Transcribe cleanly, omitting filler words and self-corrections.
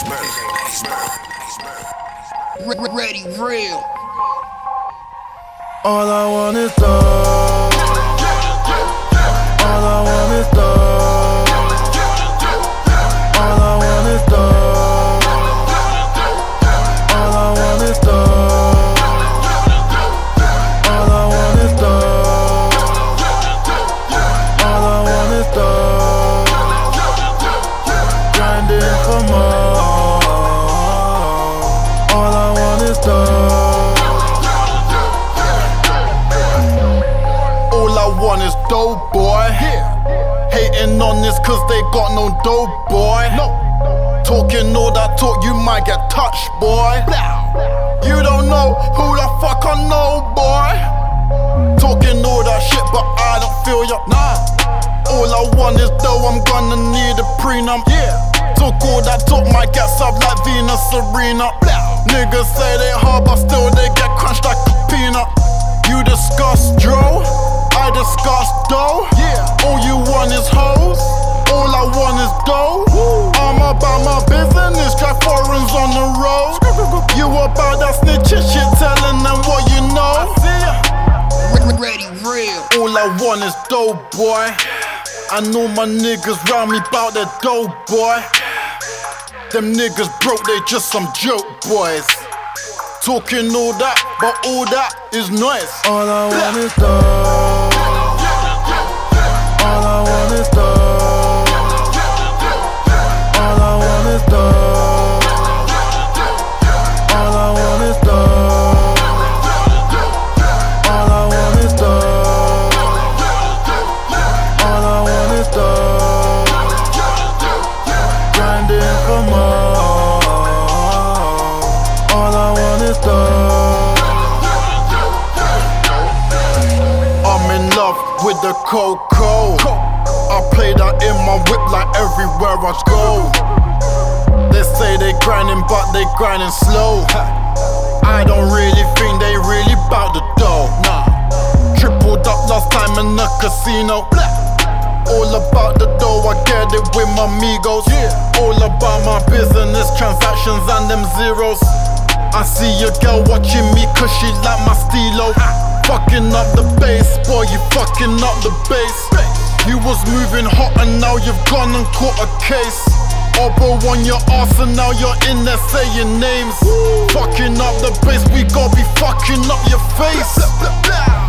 Ready, real. All I want is love. All I want is love. All I want is love. All I want is love. All I want is love. All I want is love. Grinding for more. All I want is love. All I want is dough, boy. Hating on this cause they got no dough, boy. Talking all that talk, you might get touched, boy. You don't know who the fuck I know, boy. Talking all that shit, but I don't feel ya. All I want is dough, I'm gonna need a prenup. Talk all that talk, might get subbed like Venus Serena. Niggas say they hard, but still they get crunched like a peanut. You discuss dro, I discuss dough. All you want is hoes, all I want is dough. I'm about my business, drive foreigns on the road. You about that snitching shit, telling them what you know. Ready, real. All I want is dough, boy. I know my niggas round me bout that dough, boy. Them niggas broke, they just some joke boys. Talking all that, but all that is noise. All I want is love. All I want is love. All I want is love. All I want is love. All I want is love. All I want is love. Grinding for more. All I want is love. I'm in love with the cocoa. I play that in my whip like everywhere I go. They say they grinding, but they grinding slow. I don't really think they really bout the dough. Tripled up last time in the casino. All about the dough, I get it with my amigos. All about my business, transactions and them zeros. I see your girl watching me cause she like my stilo. Fucking up the bass, boy, you fucking up the bass. You was moving hot and now you've gone and caught a case. Obo on your ass and now you're in there saying names. Fucking up the bass, we gon' be fucking up your face.